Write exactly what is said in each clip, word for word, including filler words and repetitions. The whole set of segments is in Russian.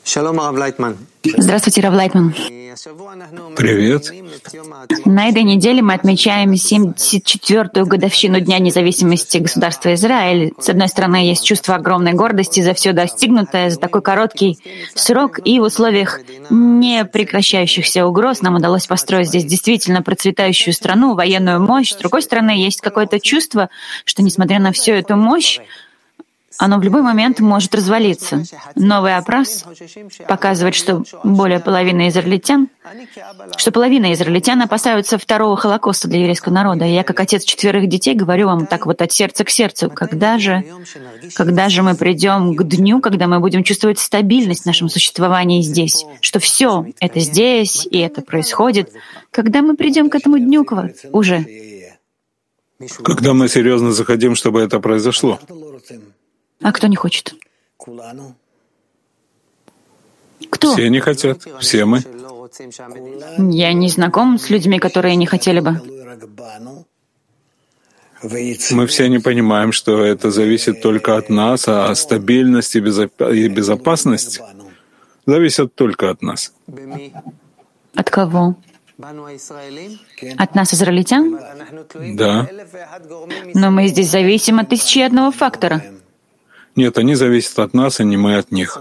Здравствуйте, Рав Лайтман. Привет. На этой неделе мы отмечаем семьдесят четвёртую годовщину Дня независимости государства Израиль. С одной стороны, есть чувство огромной гордости за все достигнутое, за такой короткий срок, и в условиях непрекращающихся угроз нам удалось построить здесь действительно процветающую страну, военную мощь. С другой стороны, есть какое-то чувство, что, несмотря на всю эту мощь, оно в любой момент может развалиться. Новый опрос показывает, что более половины израильтян, что половина израильтян опасаются второго Холокоста для еврейского народа. И я, как отец четверых детей, говорю вам так вот от сердца к сердцу, когда же, когда же мы придем к дню, когда мы будем чувствовать стабильность в нашем существовании здесь, что все это здесь, и это происходит, когда мы придем к этому дню уже. Когда мы серьезно захотим, чтобы это произошло. А кто не хочет? Кто? Все не хотят, все мы. Я не знаком с людьми, которые не хотели бы. Мы все не понимаем, что это зависит только от нас, а стабильность и безопасность зависят только от нас. От кого? От нас, израильтян? Да. Но мы здесь зависим от тысячи и одного фактора. Нет, они зависят от нас, а не мы от них.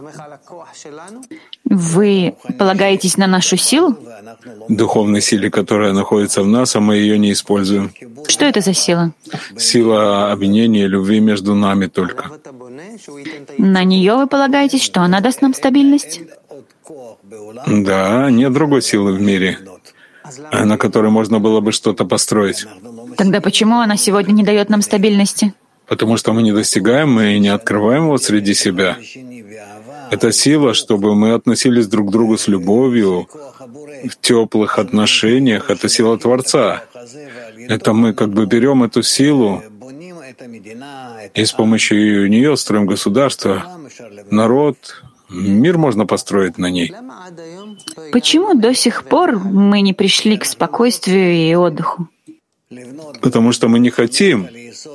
Вы полагаетесь на нашу силу? Духовной силе, которая находится в нас, а мы ее не используем. Что это за сила? Сила объединения любви между нами только. На нее вы полагаетесь, что она даст нам стабильность? Да, нет другой силы в мире, на которой можно было бы что-то построить. Тогда почему она сегодня не дает нам стабильности? Потому что мы не достигаем, мы не открываем его среди себя. Это сила, чтобы мы относились друг к другу с любовью, в теплых отношениях. Это сила Творца. Это мы как бы берем эту силу и с помощью нее строим государство, народ, мир можно построить на ней. Почему до сих пор мы не пришли к спокойствию и отдыху? Потому что мы не хотим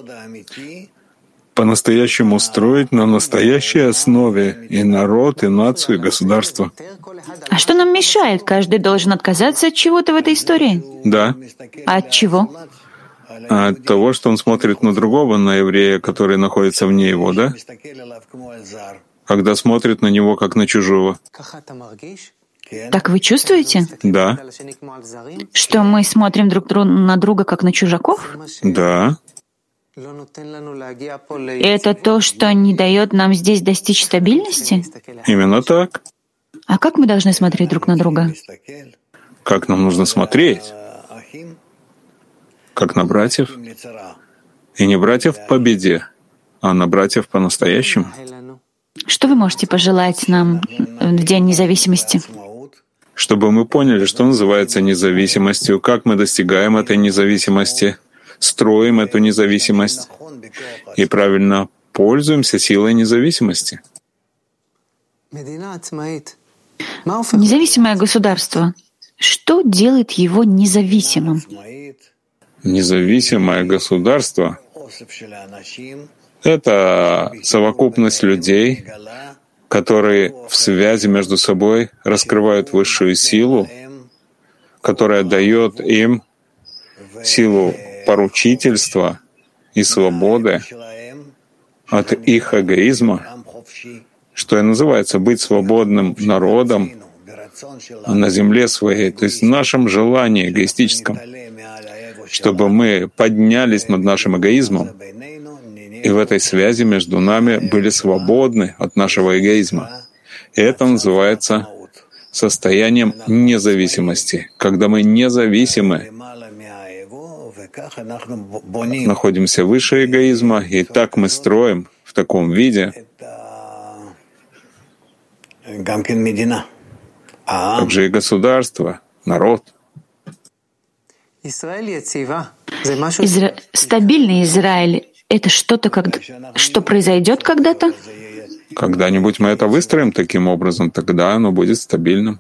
по-настоящему строить на настоящей основе и народ, и нацию, и государство. А что нам мешает? Каждый должен отказаться от чего-то в этой истории? Да. А от чего? От того, что он смотрит на другого, на еврея, который находится вне его, да? Когда смотрит на него, как на чужого. Так вы чувствуете? Да. Что мы смотрим друг на друга, как на чужаков? Да. И это то, что не дает нам здесь достичь стабильности? Именно так. А как мы должны смотреть друг на друга? Как нам нужно смотреть? Как на братьев. И не братьев в победе, а на братьев по-настоящему. Что вы можете пожелать нам в День независимости? Чтобы мы поняли, что называется независимостью, как мы достигаем этой независимости, строим эту независимость и правильно пользуемся силой независимости. Независимое государство. Что делает его независимым? Независимое государство — это совокупность людей, которые в связи между собой раскрывают высшую силу, которая дает им силу поручительства и свободы от их эгоизма, что и называется быть свободным народом на земле своей, то есть в нашем желании эгоистическом, чтобы мы поднялись над нашим эгоизмом, и в этой связи между нами были свободны от нашего эгоизма. И это называется состоянием независимости, когда мы независимы, находимся выше эгоизма, и так мы строим в таком виде также и государство, народ. Изра... Стабильный Израиль — это что-то, как... что произойдет когда-то? Когда-нибудь мы это выстроим таким образом, тогда оно будет стабильным.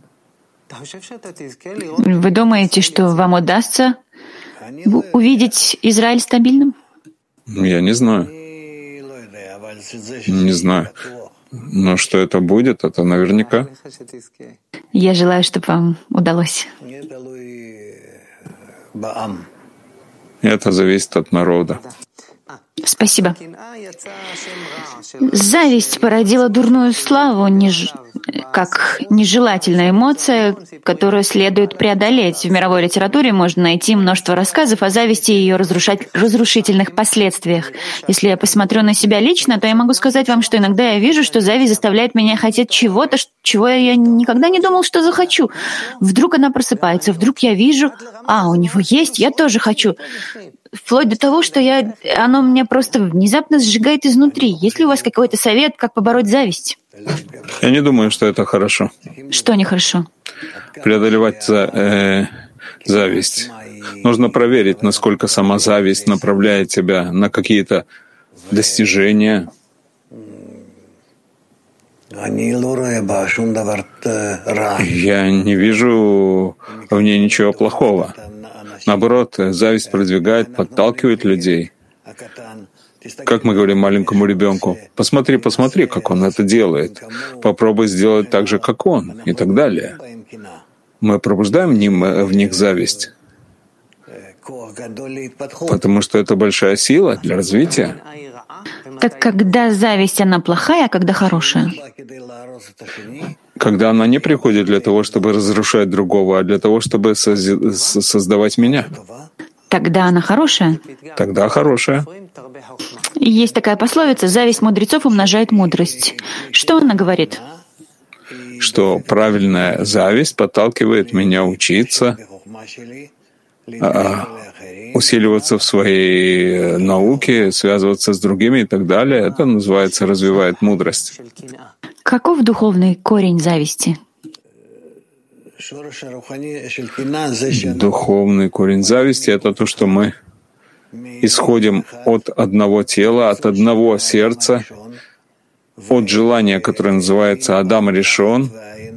Вы думаете, что вам удастся увидеть Израиль стабильным? Я не знаю. Не знаю. Но что это будет, это наверняка. Я желаю, чтобы вам удалось. Это зависит от народа. Спасибо. Зависть породила дурную славу, неж... как нежелательная эмоция, которую следует преодолеть. В мировой литературе можно найти множество рассказов о зависти и ее разрушать... разрушительных последствиях. Если я посмотрю на себя лично, то я могу сказать вам, что иногда я вижу, что зависть заставляет меня хотеть чего-то, чего я никогда не думал, что захочу. Вдруг она просыпается, вдруг я вижу, а, у него есть, я тоже хочу. Вплоть до того, что я, оно меня просто внезапно сжигает изнутри. Есть ли у вас какой-то совет, как побороть зависть? Я не думаю, что это хорошо. Что нехорошо? Преодолевать за, э, зависть. Нужно проверить, насколько сама зависть направляет тебя на какие-то достижения. Я не вижу в ней ничего плохого. Наоборот, зависть продвигает, подталкивает людей. Как мы говорим маленькому ребенку, посмотри, посмотри, как он это делает. Попробуй сделать так же, как он, и так далее. Мы пробуждаем в них зависть, потому что это большая сила для развития. Так когда зависть, она плохая, а когда хорошая? Когда она не приходит для того, чтобы разрушать другого, а для того, чтобы сози- создавать меня. Тогда она хорошая? Тогда хорошая. Есть такая пословица: «Зависть мудрецов умножает мудрость». Что она говорит? Что правильная зависть подталкивает меня учиться, усиливаться в своей науке, связываться с другими и так далее. Это называется развивает мудрость. Каков духовный корень зависти? Духовный корень зависти — это то, что мы исходим от одного тела, от одного сердца, от желания, которое называется Адам Ришон.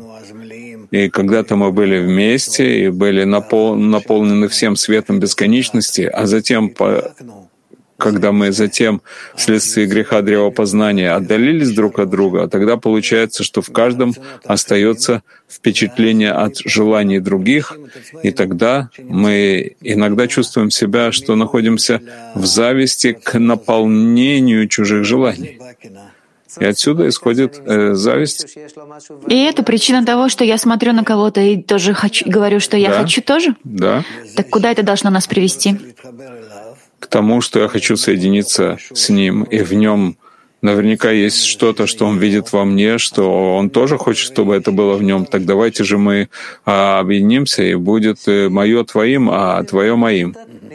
И когда-то мы были вместе и были напол- наполнены всем светом бесконечности, а затем, по- когда мы затем вследствие греха древопознания отдалились друг от друга, тогда получается, что в каждом остается впечатление от желаний других, и тогда мы иногда чувствуем себя, что находимся в зависти к наполнению чужих желаний. И отсюда исходит э, зависть. И это причина того, что я смотрю на кого-то и тоже хочу, говорю, что я да, хочу тоже? Да. Так куда это должно нас привести? К тому, что я хочу соединиться с ним, и в нем наверняка есть что-то, что он видит во мне, что он тоже хочет, чтобы это было в нем. Так давайте же мы а, объединимся, и будет мое твоим, а твое моим.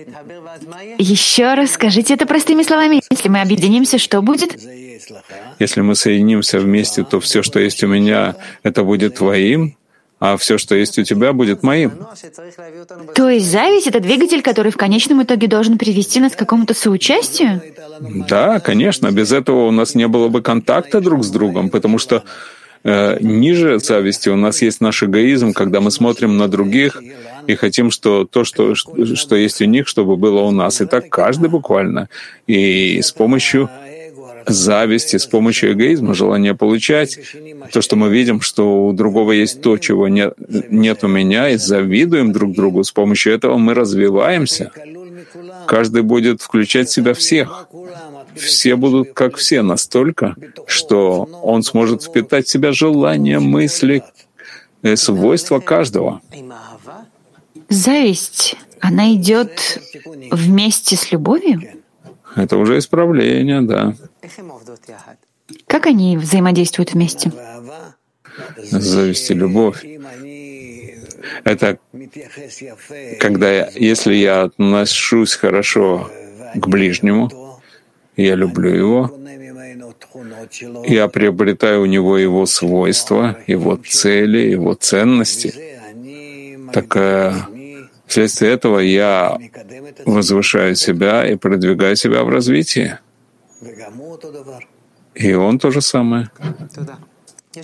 Еще раз скажите это простыми словами. Если мы объединимся, что будет? Если мы соединимся вместе, то все, что есть у меня, это будет твоим, а все, что есть у тебя, будет моим. То есть зависть — это двигатель, который в конечном итоге должен привести нас к какому-то соучастию? Да, конечно. Без этого у нас не было бы контакта друг с другом, потому что э, ниже зависти у нас есть наш эгоизм, когда мы смотрим на других и хотим, что то, что, что есть у них, чтобы было у нас. И так каждый буквально. И с помощью зависти, с помощью эгоизма, желания получать, то, что мы видим, что у другого есть то, чего нет, нет у меня, и завидуем друг другу, с помощью этого мы развиваемся. Каждый будет включать в себя всех. Все будут как все настолько, что он сможет впитать в себя желания, мысли, свойства каждого. Зависть, она идет вместе с любовью? Это уже исправление, да. Как они взаимодействуют вместе? Зависть и любовь. Это когда, я, если я отношусь хорошо к ближнему, я люблю его, я приобретаю у него его свойства, его цели, его ценности, так вследствие этого я возвышаю себя и продвигаю себя в развитии. И он то же самое.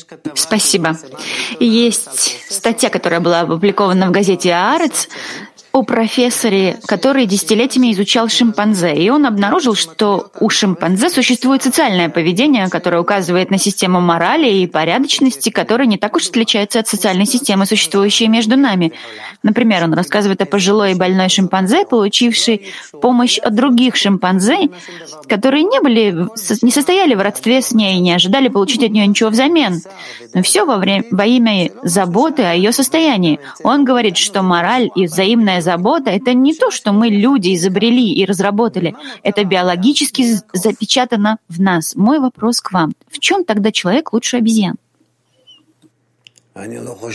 Спасибо. Есть статья, которая была опубликована в газете «Аарец», о профессоре, который десятилетиями изучал шимпанзе, и он обнаружил, что у шимпанзе существует социальное поведение, которое указывает на систему морали и порядочности, которая не так уж отличается от социальной системы, существующей между нами. Например, он рассказывает о пожилой и больной шимпанзе, получившей помощь от других шимпанзе, которые не были, не состояли в родстве с ней и не ожидали получить от нее ничего взамен. Но все во, время, во имя заботы о ее состоянии. Он говорит, что мораль и взаимная забота — это не то, что мы, люди, изобрели и разработали. Это биологически запечатано в нас. Мой вопрос к вам. В чем тогда человек лучше обезьян? Я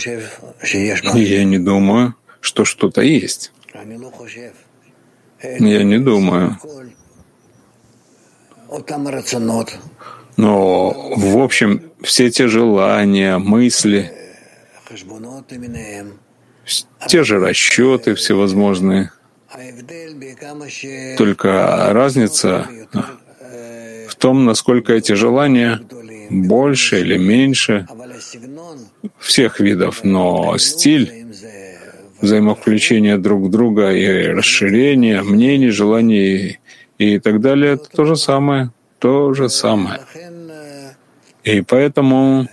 не думаю, что что-то есть. Я не думаю. Но, в общем, все те желания, мысли, те же расчеты всевозможные. Только разница в том, насколько эти желания больше или меньше всех видов, но стиль взаимовключения друг в друга и расширения мнений, желаний и так далее — это то же самое, то же самое. И поэтому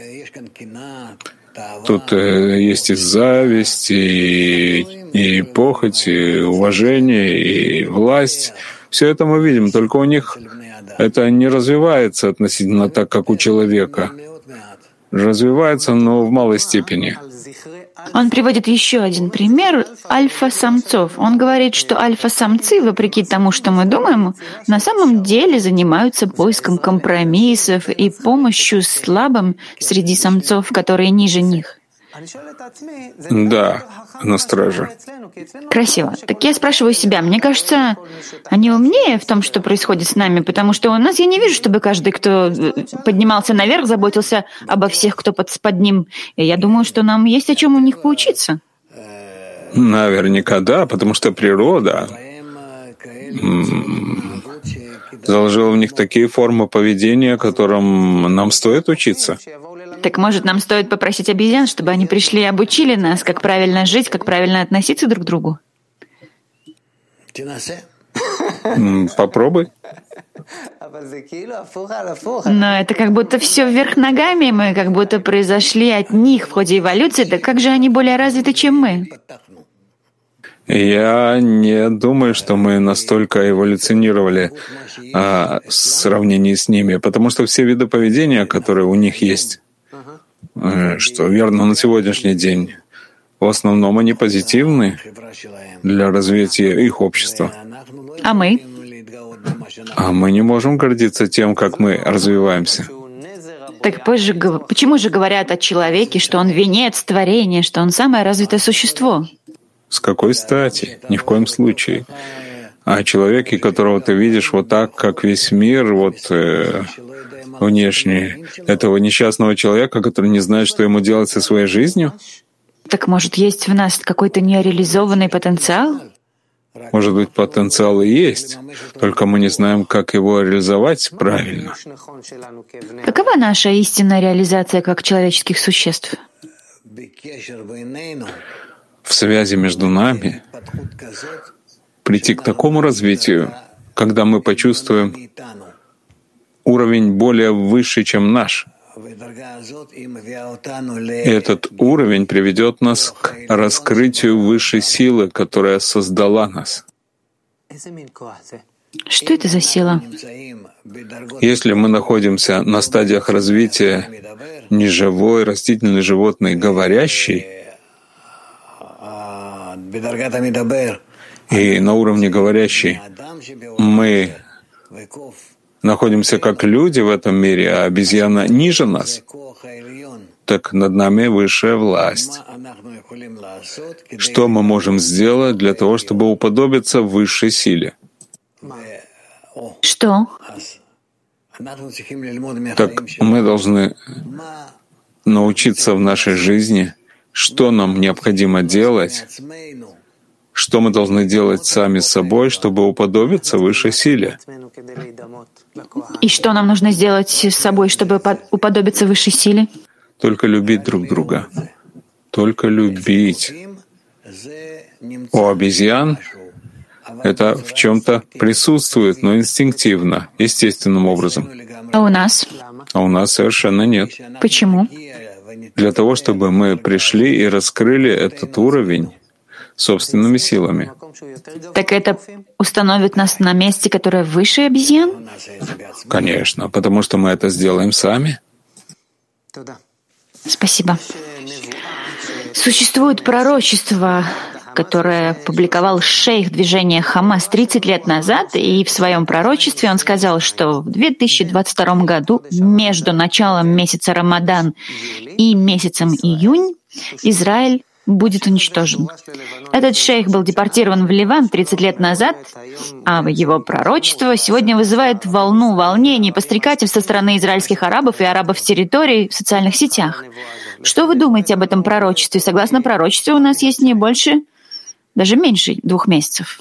тут есть и зависть, и, и похоть, и уважение, и власть. Все это мы видим, только у них это не развивается относительно так, как у человека. Развивается, но в малой степени. Он приводит еще один пример альфа-самцов. Он говорит, что альфа-самцы, вопреки тому, что мы думаем, на самом деле занимаются поиском компромиссов и помощью слабым среди самцов, которые ниже них. Да, на страже. Красиво. Так я спрашиваю себя, мне кажется, они умнее в том, что происходит с нами, потому что у нас я не вижу, чтобы каждый, кто поднимался наверх, заботился обо всех, кто под, под ним. И я думаю, что нам есть о чем у них поучиться. Наверняка да, потому что природа заложила в них такие формы поведения, которым нам стоит учиться. Так, может, нам стоит попросить обезьян, чтобы они пришли и обучили нас, как правильно жить, как правильно относиться друг к другу? Попробуй. Но это как будто все вверх ногами, мы как будто произошли от них в ходе эволюции, так как же они более развиты, чем мы? Я не думаю, что мы настолько эволюционировали а, в сравнении с ними, потому что все виды поведения, которые у них есть, что верно на сегодняшний день, в основном они позитивны для развития их общества. А мы? А мы не можем гордиться тем, как мы развиваемся. Так позже, почему же говорят о человеке, что он венец творения, что он самое развитое существо? С какой стати? Ни в коем случае. А человеке, которого ты видишь вот так, как весь мир, вот э, внешне, этого несчастного человека, который не знает, что ему делать со своей жизнью? Так может, есть в нас какой-то нереализованный потенциал? Может быть, потенциал и есть, только мы не знаем, как его реализовать правильно. Какова наша истинная реализация как человеческих существ? В связи между нами прийти к такому развитию, когда мы почувствуем уровень более высший, чем наш. И этот уровень приведет нас к раскрытию высшей силы, которая создала нас. Что это за сила? Если мы находимся на стадиях развития неживой, растительной, животной, говорящей, и на уровне говорящей мы находимся как люди в этом мире, а обезьяна ниже нас, так над нами высшая власть. Что мы можем сделать для того, чтобы уподобиться высшей силе? Что? Так мы должны научиться в нашей жизни, что нам необходимо делать, что мы должны делать сами с собой, чтобы уподобиться высшей силе. И что нам нужно сделать с собой, чтобы уподобиться высшей силе? Только любить друг друга. Только любить. У обезьян это в чем-то присутствует, но инстинктивно, естественным образом. А у нас? А у нас совершенно нет. Почему? Для того, чтобы мы пришли и раскрыли этот уровень собственными силами. Так это установит нас на месте, которое выше обезьян? Конечно, потому что мы это сделаем сами. Спасибо. Существует пророчество, которое публиковал шейх движения Хамас тридцать лет назад, и в своем пророчестве он сказал, что в две тысячи двадцать втором году между началом месяца Рамадан и месяцем июнь Израиль будет уничтожен. Этот шейх был депортирован в Ливан тридцать лет назад, а его пророчество сегодня вызывает волну волнений и подстрекательств со стороны израильских арабов и арабов с территорий в социальных сетях. Что вы думаете об этом пророчестве? Согласно пророчеству, у нас есть не больше, даже меньше двух месяцев.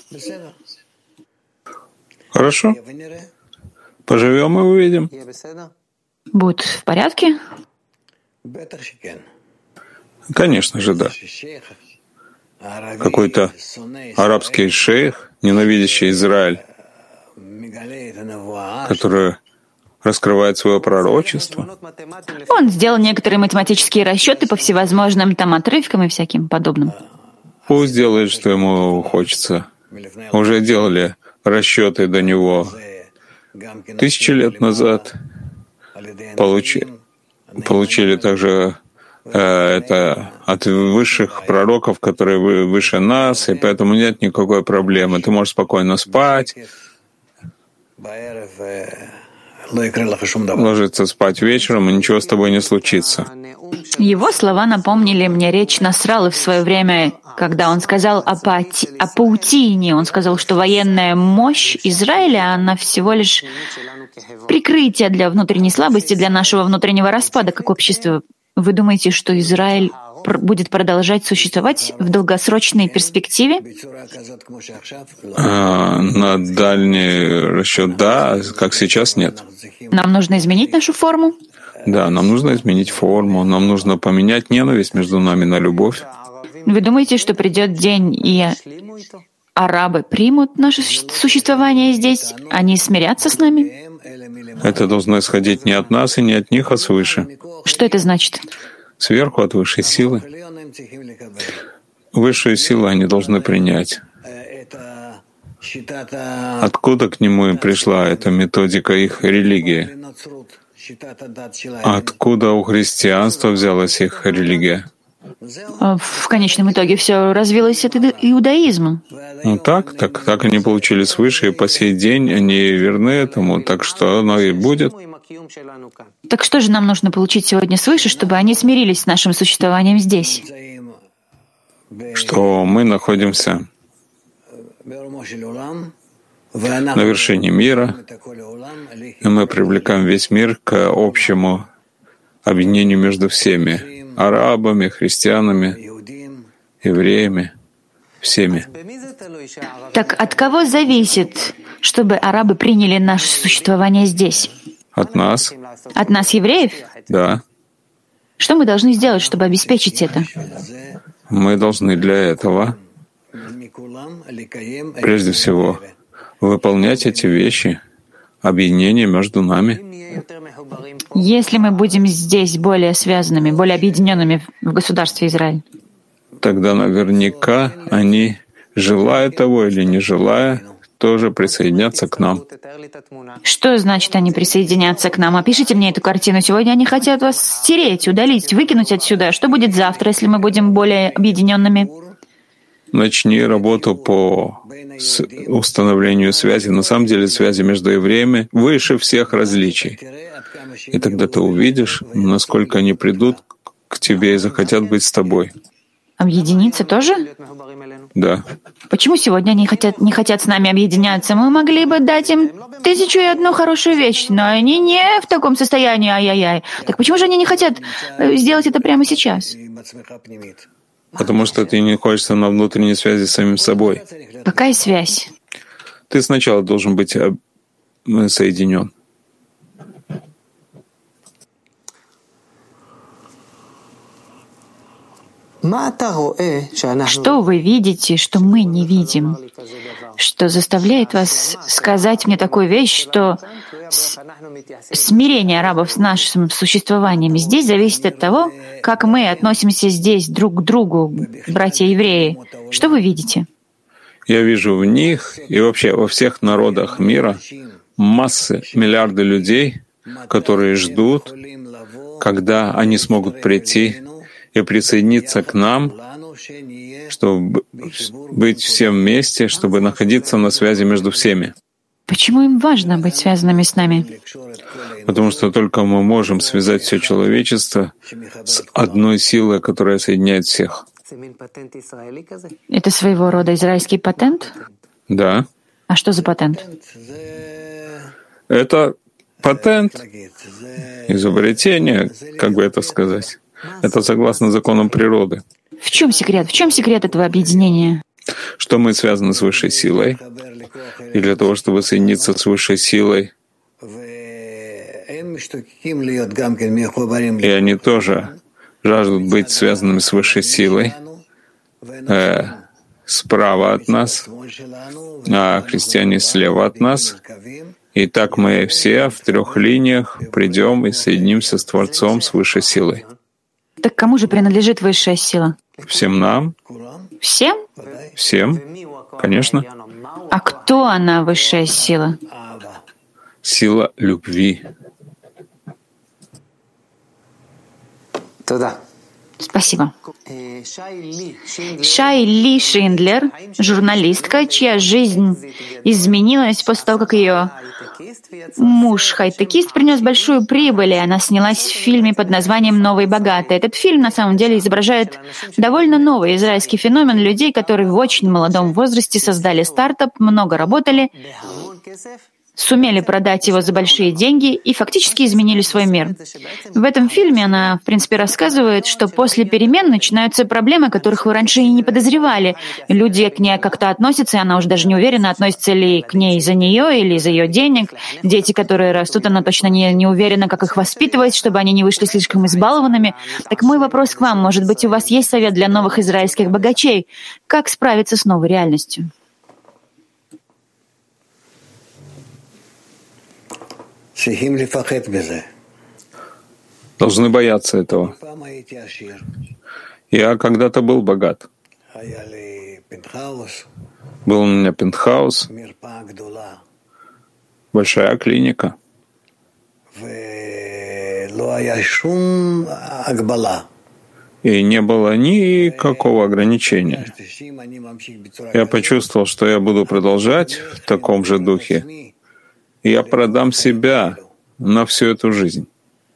Хорошо. Поживем и увидим. Будет в порядке? Конечно же, да. Какой-то арабский шейх, ненавидящий Израиль, который раскрывает свое пророчество. Он сделал некоторые математические расчеты по всевозможным там отрывкам и всяким подобным. Пусть делает, что ему хочется. Уже делали расчеты до него тысячи лет назад. Получи, получили также э, это от высших пророков, которые вы, выше нас, и поэтому нет никакой проблемы. Ты можешь спокойно спать, ложиться спать вечером, и ничего с тобой не случится. Его слова напомнили мне речь Насраллы в свое время, когда он сказал о, пати, о паутине. Он сказал, что военная мощь Израиля, она всего лишь прикрытие для внутренней слабости, для нашего внутреннего распада как общества. Вы думаете, что Израиль пр- будет продолжать существовать в долгосрочной перспективе? А, на дальний расчет да, как сейчас нет. Нам нужно изменить нашу форму? Да, нам нужно изменить форму, нам нужно поменять ненависть между нами на любовь. Вы думаете, что придет день, и арабы примут наше существование здесь? Они смирятся с нами? Это должно исходить не от нас и не от них, а свыше. Что это значит? Сверху от высшей силы. Высшую силу они должны принять. Откуда к нему и пришла эта методика их религии? Откуда у христианства взялась их религия? В конечном итоге все развилось от иудаизма. Ну так, так, так они получили свыше, и по сей день они верны этому, так что оно и будет. Так что же нам нужно получить сегодня свыше, чтобы они смирились с нашим существованием здесь? Что мы находимся на вершине мира, и мы привлекаем весь мир к общему объединению между всеми — арабами, христианами, евреями, всеми. Так от кого зависит, чтобы арабы приняли наше существование здесь? От нас? От нас, евреев? Да. Что мы должны сделать, чтобы обеспечить это? Мы должны для этого, прежде всего, выполнять эти вещи, объединение между нами. Если мы будем здесь более связанными, более объединенными в государстве Израиль, тогда наверняка они, желая того или не желая, тоже присоединятся к нам. что значит они присоединятся к нам? Опишите мне эту картину. Сегодня они хотят вас стереть, удалить, выкинуть отсюда. Что будет завтра, если мы будем более объединенными? Начни работу по установлению связи, на самом деле связи между евреями выше всех различий. И тогда ты увидишь, насколько они придут к тебе и захотят быть с тобой. Объединиться тоже? Да. Почему сегодня они хотят, не хотят с нами объединяться? Мы могли бы дать им тысячу и одну хорошую вещь, но они не в таком состоянии, ай-яй-яй. Так почему же они не хотят сделать это прямо сейчас? Потому что ты не находишься на внутренней связи с самим собой. Какая связь? Ты сначала должен быть соединен. Что вы видите, что мы не видим? Что заставляет вас сказать мне такую вещь, что смирение арабов с нашим существованием здесь зависит от того, как мы относимся здесь друг к другу, братья-евреи. Что вы видите? Я вижу в них и вообще во всех народах мира массы, миллиарды людей, которые ждут, когда они смогут прийти и присоединиться к нам, чтобы быть всем вместе, чтобы находиться на связи между всеми. Почему им важно быть связанными с нами? Потому что только мы можем связать все человечество с одной силой, которая соединяет всех. Это своего рода израильский патент? Да. А что за патент? Это патент, изобретение, как бы это сказать. Это согласно законам природы. В чем секрет? В чем секрет этого объединения? Что мы связаны с высшей силой, и для того, чтобы соединиться с высшей силой, и они тоже жаждут быть связанными с высшей силой, э, справа от нас, а христиане слева от нас. И так мы все в трех линиях придем и соединимся с Творцом, с высшей силой. Так кому же принадлежит высшая сила? Всем нам. Всем? Всем, конечно. А кто она, высшая сила? Сила любви. Спасибо. Шай Ли Шиндлер, журналистка, чья жизнь изменилась после того, как ее муж, хай-текист, принес большую прибыль, и она снялась в фильме под названием «Новый богатый». Этот фильм, на самом деле, изображает довольно новый израильский феномен людей, которые в очень молодом возрасте создали стартап, много работали, сумели продать его за большие деньги и фактически изменили свой мир. В этом фильме она, в принципе, рассказывает, что после перемен начинаются проблемы, которых вы раньше и не подозревали. Люди к ней как-то относятся, и она уже даже не уверена, относится ли к ней из-за нее или из-за ее денег. Дети, которые растут, она точно не, не уверена, как их воспитывать, чтобы они не вышли слишком избалованными. Так мой вопрос к вам. Может быть, у вас есть совет для новых израильских богачей? Как справиться с новой реальностью? Должны бояться этого. Я когда-то был богат. Был у меня пентхаус, большая клиника. И не было никакого ограничения. Я почувствовал, что я буду продолжать в таком же духе. И я продам себя на всю эту жизнь.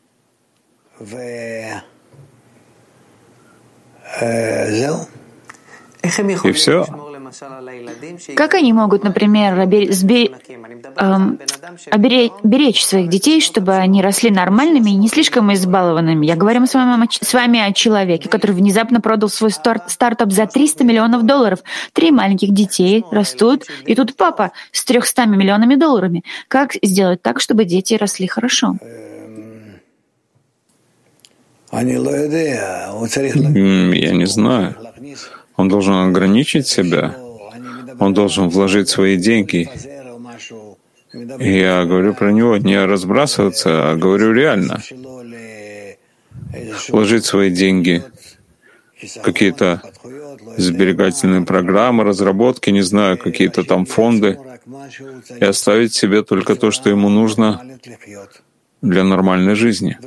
И все. Как они могут, например, обере- сбе- эм, обере- беречь своих детей, чтобы они росли нормальными и не слишком избалованными? Я говорю с вами, о- с вами о человеке, который внезапно продал свой старт- стартап за триста миллионов долларов. Три маленьких детей растут, и тут папа с трехстами миллионами долларами. Как сделать так, чтобы дети росли хорошо? М, Я не знаю. Он должен ограничить себя. Он должен вложить свои деньги. И я говорю про него не разбрасываться, а говорю реально. Вложить свои деньги в какие-то сберегательные программы, разработки, не знаю, какие-то там фонды, и оставить себе только то, что ему нужно для нормальной жизни.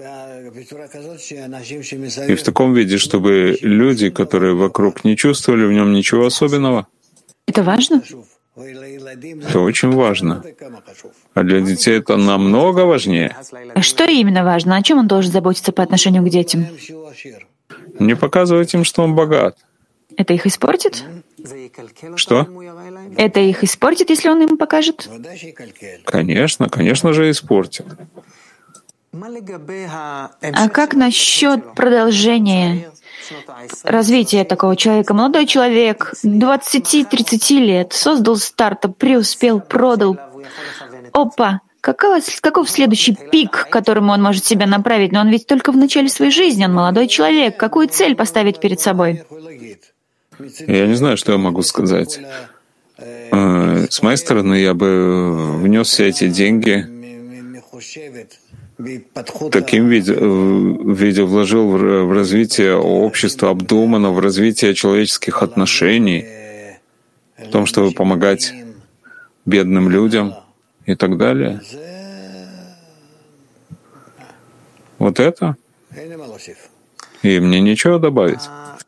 И в таком виде, чтобы люди, которые вокруг, не чувствовали в нем ничего особенного. Это важно? Это очень важно. А для детей это намного важнее. А что именно важно? О чем он должен заботиться по отношению к детям? Не показывать им, что он богат. Это их испортит? Что? Это их испортит, если он им покажет? Конечно, конечно же, испортит. А как насчет продолжения развития такого человека? Молодой человек, двадцать-тридцать лет, создал стартап, преуспел, продал. Опа! Каков, каков следующий пик, к которому он может себя направить? Но он ведь только в начале своей жизни, он молодой человек. Какую цель поставить перед собой? Я не знаю, что я могу сказать. С моей стороны, я бы внес все эти деньги, таким виде, виде вложил в развитие общества обдуманно, в развитие человеческих отношений, в том, чтобы помогать бедным людям и так далее. Вот это. И мне нечего добавить.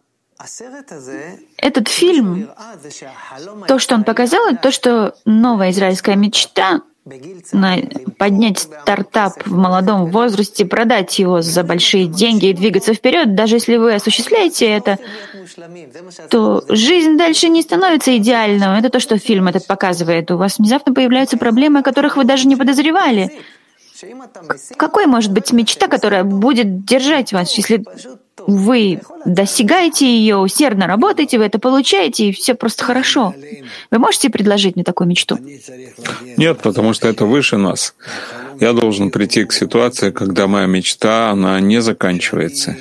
Этот фильм, то, что он показал, это то, что новая израильская мечта поднять стартап в молодом возрасте, продать его за большие деньги и двигаться вперед, даже если вы осуществляете это, то жизнь дальше не становится идеальной. Это то, что фильм этот показывает. У вас внезапно появляются проблемы, о которых вы даже не подозревали. Какой может быть мечта, которая будет держать вас, если вы достигаете ее, усердно работаете, вы это получаете, и все просто хорошо? Вы можете предложить мне такую мечту? Нет, потому что это выше нас. Я должен прийти к ситуации, когда моя мечта, она не заканчивается.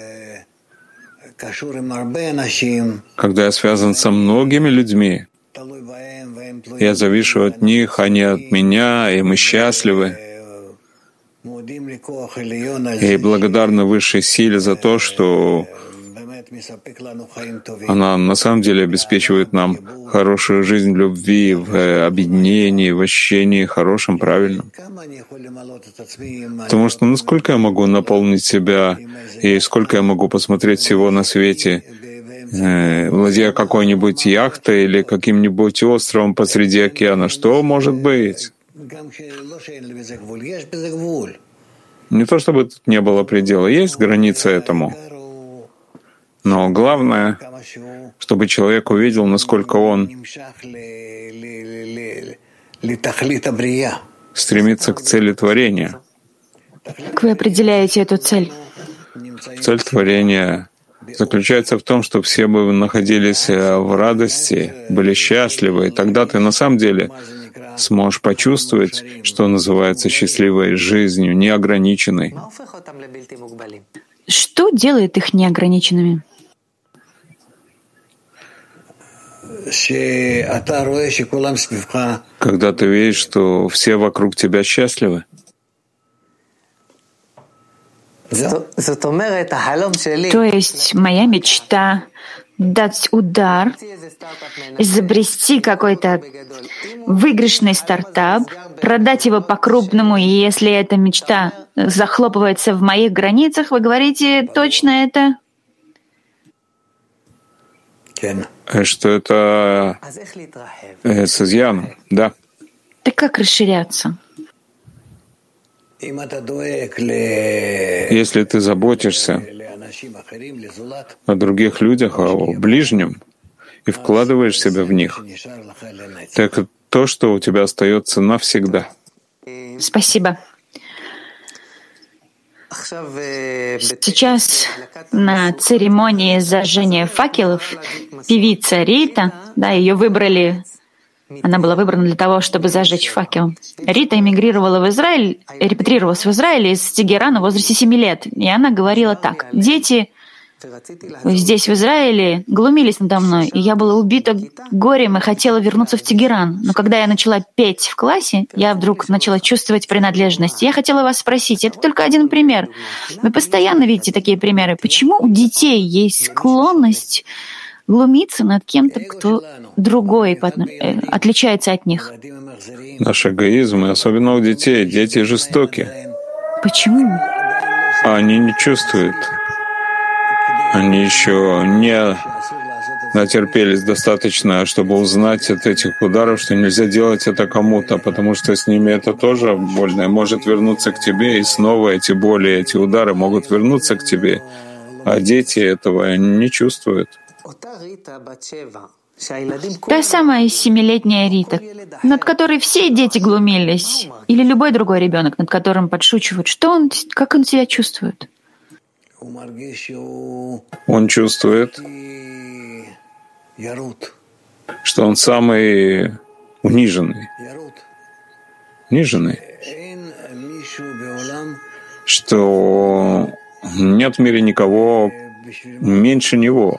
Когда я связан со многими людьми, я завишу от них, они от меня, и мы счастливы. И благодарны высшей силе за то, что она на самом деле обеспечивает нам хорошую жизнь в любви, в объединении, в ощущении хорошем, правильном. Потому что насколько я могу наполнить себя и сколько я могу посмотреть всего на свете, э, владея какой-нибудь яхтой или каким-нибудь островом посреди океана, что может быть? Не то чтобы тут не было предела, есть граница этому. Но главное, чтобы человек увидел, насколько он стремится к цели творения. Как вы определяете эту цель? Цель творения заключается в том, что все бы находились в радости, были счастливы, и тогда ты на самом деле сможешь почувствовать, что называется счастливой жизнью, неограниченной. Что делает их неограниченными? Когда ты видишь, что все вокруг тебя счастливы. То есть моя мечта — дать удар, изобрести какой-то выигрышный стартап, продать его по-крупному, и если эта мечта захлопывается в моих границах, вы говорите точно это? Что это э, с изъяном, да. Так как расширяться? Если ты заботишься о других людях, о ближнем, и вкладываешь себя в них, так это то, что у тебя остается навсегда. Спасибо. Сейчас на церемонии зажжения факелов певица Рита, да, ее выбрали, она была выбрана для того, чтобы зажечь факел. Рита эмигрировала в Израиль, репатриировалась в Израиль из Тегерана в возрасте семи лет, и она говорила так: «Дети здесь, в Израиле, глумились надо мной, и я была убита горем и хотела вернуться в Тегеран. Но когда я начала петь в классе, я вдруг начала чувствовать принадлежность. Я хотела вас спросить, это только один пример. Вы постоянно видите такие примеры. Почему у детей есть склонность глумиться над кем-то, кто другой, отличается от них?» Наш эгоизм, и особенно у детей. Дети жестоки. Почему? Они не чувствуют. Они еще не натерпелись достаточно, чтобы узнать от этих ударов, что нельзя делать это кому-то, потому что с ними это тоже больно, и может вернуться к тебе, и снова эти боли, эти удары могут вернуться к тебе. А дети этого не чувствуют. Та самая семилетняя Рита, над которой все дети глумились, или любой другой ребенок, над которым подшучивают, что он, как он себя чувствует? Он чувствует, что он самый униженный. Униженный. что нет в мире никого меньше него.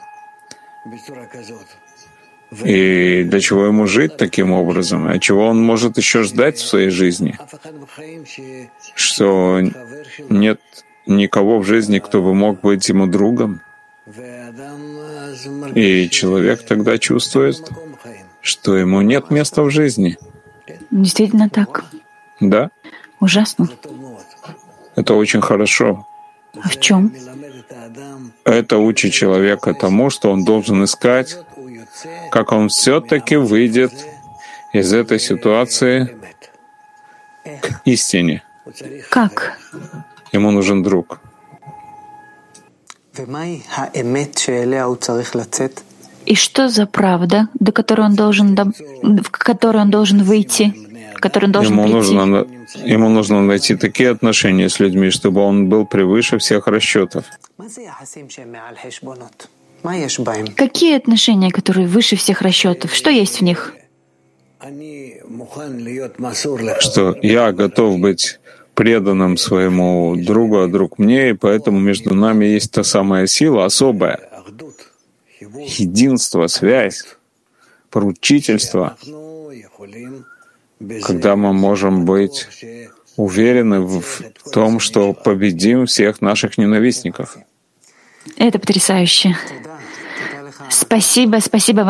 И для чего ему жить таким образом? А чего он может еще ждать в своей жизни? Что нет никого в жизни, кто бы мог быть ему другом. И человек тогда чувствует, что ему нет места в жизни. Действительно так. Да? Ужасно. Это очень хорошо. А в чем? Это учит человека тому, что он должен искать, как он все-таки выйдет из этой ситуации к истине. Как? Ему нужен друг. И что за правда, до которой он должен, до, в которой он должен выйти, в которой он должен ему прийти? Нужно, ему нужно найти такие отношения с людьми, чтобы он был превыше всех расчетов. Какие отношения, которые выше всех расчетов? Что есть в них? Что я готов быть преданным своему другу, а друг мне, и поэтому между нами есть та самая сила особая. Единство, связь, поручительство, когда мы можем быть уверены в том, что победим всех наших ненавистников. Это потрясающе. Спасибо, спасибо вам.